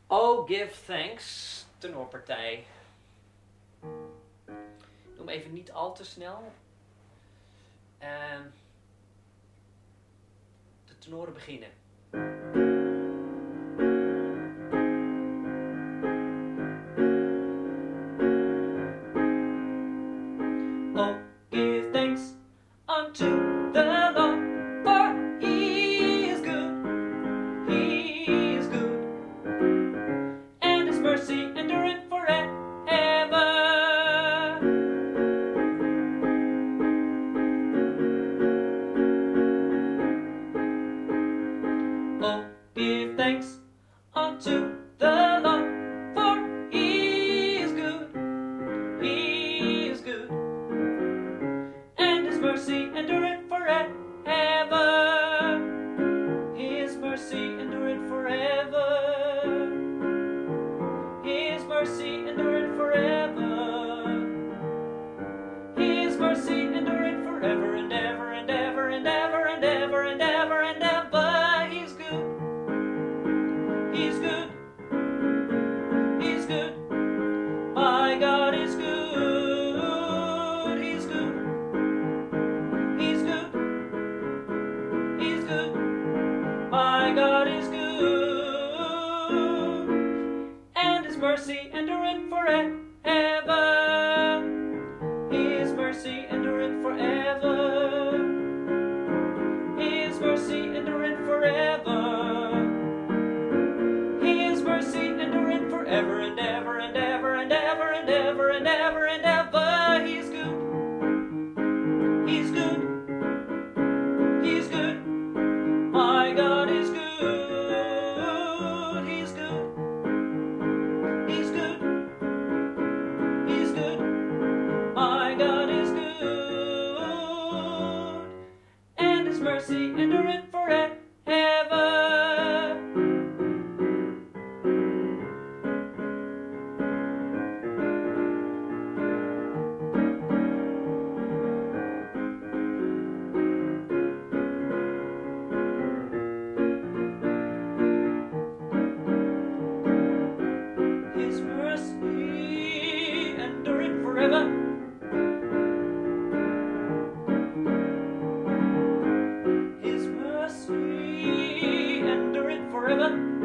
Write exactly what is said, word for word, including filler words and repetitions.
Oh, give thanks, tenorpartij. Doe hem even niet al te snel. En de tenoren beginnen. Oh, give thanks unto the Lord, for he is good, he is good, and his mercy endureth forever. Oh, give thanks unto the Lord, for he is good, he is good, and his mercy endureth forever. His mercy endureth forever. His mercy endureth forever. His mercy endureth forever and ever and ever and ever and ever and ever and ever. He's good. He's good. He's good. My God is good. He's good. He's good. He's good. My God is good. And his mercy endureth forever. His mercy endureth forever. His mercy endureth forever. His mercy endureth forever and ever and ever and ever and ever and ever and ever. He's good. He's good. He's good. My God is good. He's good. He's good. He's good. My God is good. And his mercy endureth forever. His mercy endureth forever. His mercy endureth forever.